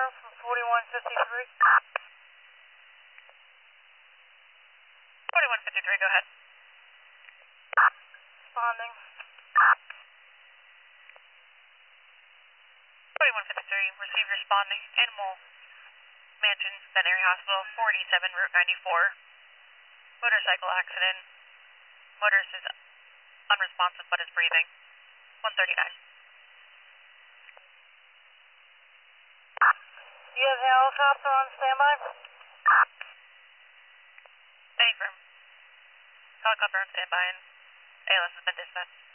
confirm from 4153. 4153, go ahead. Responding. 4153, receive responding. Animal Mansions, Veterinary Hospital, 47 Route 94. Motorcycle accident. Motorist is unresponsive but is breathing. 139. Do you have the helicopter on standby? Affirm. Helicopter on standby and ALS has been dispatched.